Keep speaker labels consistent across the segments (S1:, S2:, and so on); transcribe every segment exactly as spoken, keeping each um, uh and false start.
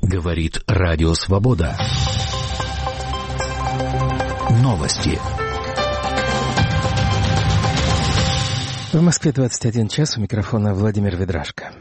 S1: Говорит Радио Свобода. Новости.
S2: В Москве двадцать один час, у микрофона Владимир Ведрашко.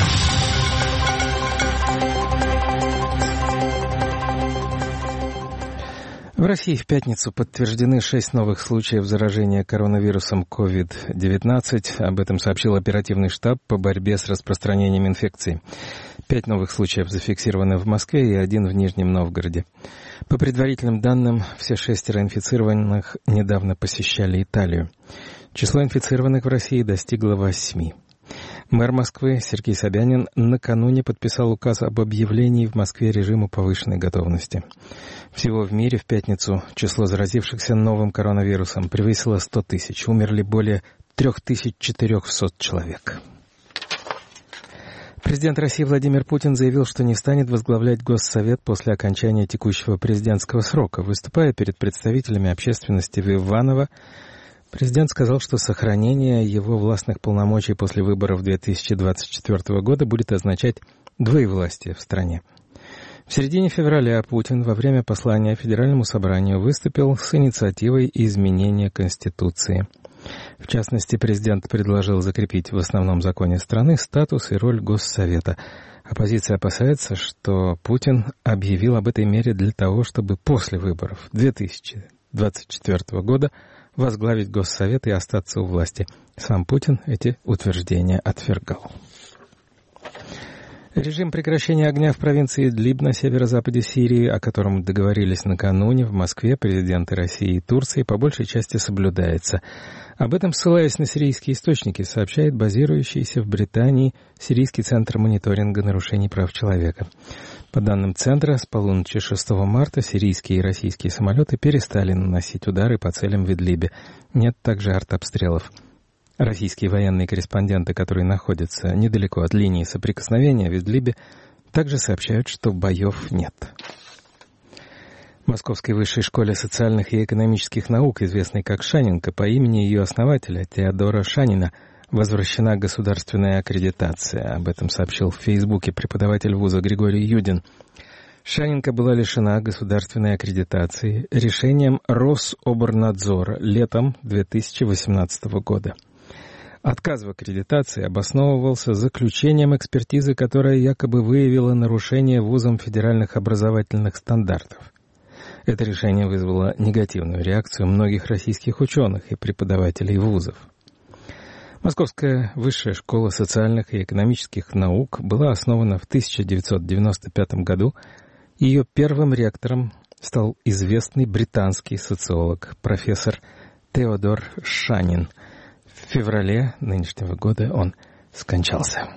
S2: В России в пятницу подтверждены шесть новых случаев заражения коронавирусом ковид девятнадцать. Об этом сообщил оперативный штаб по борьбе с распространением инфекции. Пять новых случаев зафиксированы в Москве и один в Нижнем Новгороде. По предварительным данным, все шестеро инфицированных недавно посещали Италию. Число инфицированных в России достигло восьми. Мэр Москвы Сергей Собянин накануне подписал указ об объявлении в Москве режима повышенной готовности. Всего в мире в пятницу число заразившихся новым коронавирусом превысило сто тысяч. Умерли более три тысячи четыреста человек. Президент России Владимир Путин заявил, что не станет возглавлять Госсовет после окончания текущего президентского срока. Выступая перед представителями общественности в Иваново, президент сказал, что сохранение его властных полномочий после выборов две тысячи двадцать четвёртого года будет означать двоевластие в стране. В середине февраля Путин во время послания Федеральному собранию выступил с инициативой изменения Конституции. В частности, президент предложил закрепить в основном законе страны статус и роль Госсовета. Оппозиция опасается, что Путин объявил об этой мере для того, чтобы после выборов две тысячи двадцать четвёртого года возглавить Госсовет и остаться у власти. Сам Путин эти утверждения отвергал. Режим прекращения огня в провинции Идлиб на северо-западе Сирии, о котором договорились накануне в Москве президенты России и Турции, по большей части соблюдается. Об этом, ссылаясь на сирийские источники, сообщает базирующийся в Британии Сирийский центр мониторинга нарушений прав человека. По данным центра, с полуночи шестого марта сирийские и российские самолеты перестали наносить удары по целям в Идлибе. Нет также артобстрелов. Российские военные корреспонденты, которые находятся недалеко от линии соприкосновения в Идлибе, также сообщают, что боев нет. В Московской высшей школе социальных и экономических наук, известной как Шаненко, по имени ее основателя Теодора Шанина, возвращена государственная аккредитация. Об этом сообщил в Фейсбуке преподаватель вуза Григорий Юдин. Шаненко была лишена государственной аккредитации решением Рособорнадзора летом две тысячи восемнадцатого года. Отказ в аккредитации обосновывался заключением экспертизы, которая якобы выявила нарушение вузом федеральных образовательных стандартов. Это решение вызвало негативную реакцию многих российских ученых и преподавателей вузов. Московская высшая школа социальных и экономических наук была основана в тысяча девятьсот девяносто пятом году. Ее первым ректором стал известный британский социолог, профессор Теодор Шанин. В феврале нынешнего года он скончался.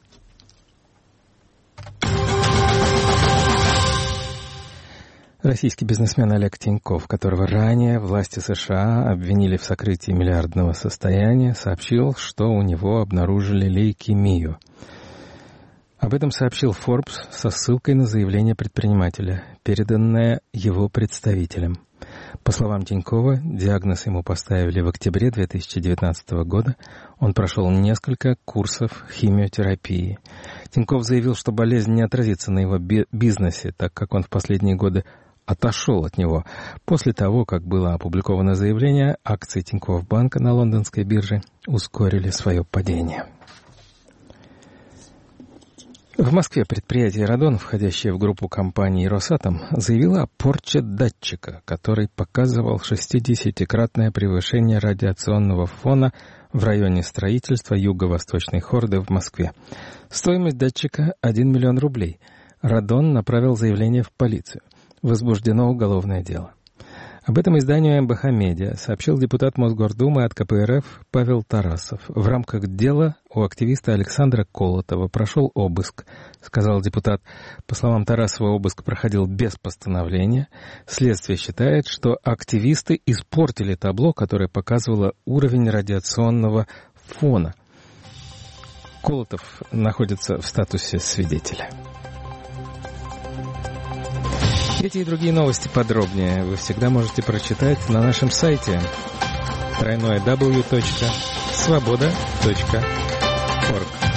S2: Российский бизнесмен Олег Тиньков, которого ранее власти США обвинили в сокрытии миллиардного состояния, сообщил, что у него обнаружили лейкемию. Об этом сообщил Forbes со ссылкой на заявление предпринимателя, переданное его представителям. По словам Тинькова, диагноз ему поставили в октябре две тысячи девятнадцатого года. Он прошел несколько курсов химиотерапии. Тиньков заявил, что болезнь не отразится на его бизнесе, так как он в последние годы отошел от него. После того, как было опубликовано заявление, акции Тинькофф-банка на лондонской бирже ускорили свое падение. В Москве предприятие «Радон», входящее в группу компаний «Росатом», заявило о порче датчика, который показывал шестидесятикратное превышение радиационного фона в районе строительства юго-восточной хорды в Москве. Стоимость датчика — один миллион рублей. «Радон» направил заявление в полицию. Возбуждено уголовное дело. Об этом изданию эм бэ ха Медиа сообщил депутат Мосгордумы от ка пэ эр эф Павел Тарасов. В рамках дела у активиста Александра Колотова прошел обыск, сказал депутат. По словам Тарасова, обыск проходил без постановления. Следствие считает, что активисты испортили табло, которое показывало уровень радиационного фона. Колотов находится в статусе свидетеля. Эти и другие новости подробнее вы всегда можете прочитать на нашем сайте дабл ю дабл ю дабл ю точка свобода точка орг.